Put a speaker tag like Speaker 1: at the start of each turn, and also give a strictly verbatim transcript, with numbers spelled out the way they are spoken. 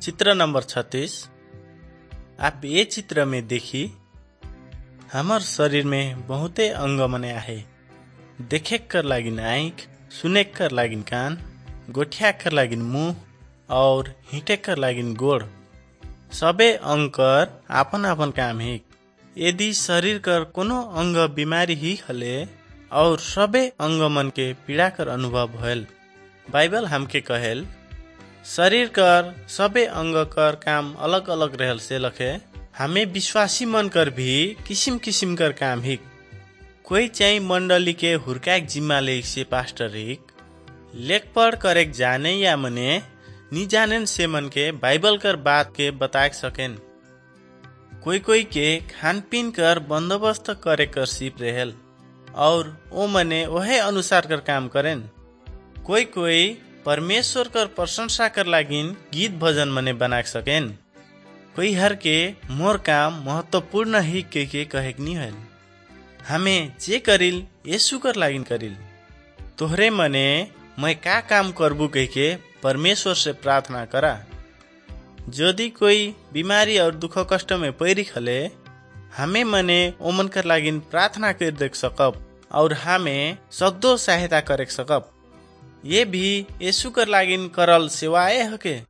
Speaker 1: चित्र नंबर छत्तीस। आप ये चित्र में देखी हमार शरीर में बहुते अंग मने आहे। देखे कर लागिन आँख, सुने कर लागिन कान, गोठिया कर लागिन मुंह और हिटे कर लागिन गोड़। सबे अंग कर आपन आपन काम है। यदि शरीर कर कोनो अंग बीमारी ही हले और सबे अंग मन के पीड़ा कर अनुभव भयल, बाइबल हमके कहेल शरीर कर सबे अंग कर काम अलग अलग रहल से लखे। हमें विश्वासी मन कर भी किसिम किसिम कर काम हिक। कोई चाहिँ मंडली के हुर्काक जिम्मा ले से पास्टर हिक। लेख पढ़ कर एक जाने या मने नी जानेन से मन के बाइबल कर बात के बता सकेन। कोई कोई के खान पीन कर बंदोबस्त करे कर सीप रहेल और ओ मने वहे अनुसार कर काम करेन। कोई कोई परमेश्वर कर प्रशंसा कर लागिन गीत भजन मने बना सकेन। कोई हर के मोर काम महत्वपूर्ण ही के के कहेक नहीं है। हमें जे करिल यीशु कर लागिन करिल। तोहरे मने मैं का काम करबू कह के परमेश्वर से प्रार्थना करा। यदि कोई बीमारी और दुख कष्ट में पैरी खले, हमें मने ओमन कर लागिन प्रार्थना कर देख सकब और हमें सकदो सहायता करे सकब। ये भी यीशु कर लागिन करल सेवाए हके।